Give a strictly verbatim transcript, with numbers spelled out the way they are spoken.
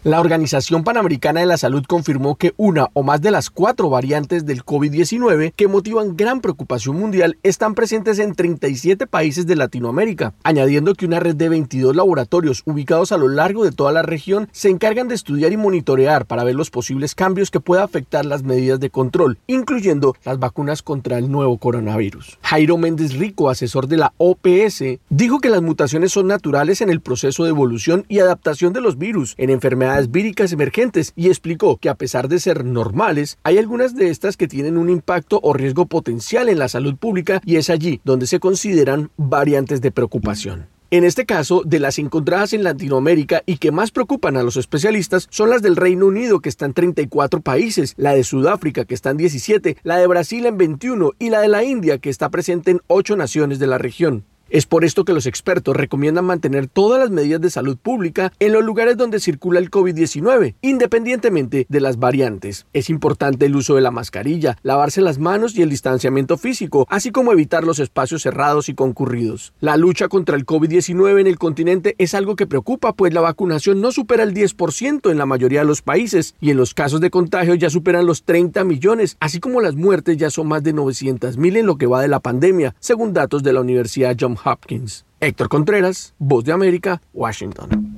La Organización Panamericana de la Salud confirmó que una o más de las cuatro variantes del COVID diecinueve que motivan gran preocupación mundial están presentes en treinta y siete países de Latinoamérica, añadiendo que una red de veintidós laboratorios ubicados a lo largo de toda la región se encargan de estudiar y monitorear para ver los posibles cambios que pueda afectar las medidas de control, incluyendo las vacunas contra el nuevo coronavirus. Jairo Méndez Rico, asesor de la O P S, dijo que las mutaciones son naturales en el proceso de evolución y adaptación de los virus en enfermedades víricas emergentes y explicó que a pesar de ser normales, hay algunas de estas que tienen un impacto o riesgo potencial en la salud pública y es allí donde se consideran variantes de preocupación. En este caso, de las encontradas en Latinoamérica y que más preocupan a los especialistas son las del Reino Unido, que está en treinta y cuatro países, la de Sudáfrica, que está en diecisiete, la de Brasil en veintiuno y la de la India, que está presente en ocho naciones de la región. Es por esto que los expertos recomiendan mantener todas las medidas de salud pública en los lugares donde circula el COVID diecinueve, independientemente de las variantes. Es importante el uso de la mascarilla, lavarse las manos y el distanciamiento físico, así como evitar los espacios cerrados y concurridos. La lucha contra el COVID diecinueve en el continente es algo que preocupa, pues la vacunación no supera el diez por ciento en la mayoría de los países y en los casos de contagio ya superan los treinta millones, así como las muertes ya son más de novecientas mil en lo que va de la pandemia, según datos de la Universidad Johns Hopkins. Héctor Contreras, Voz de América, Washington.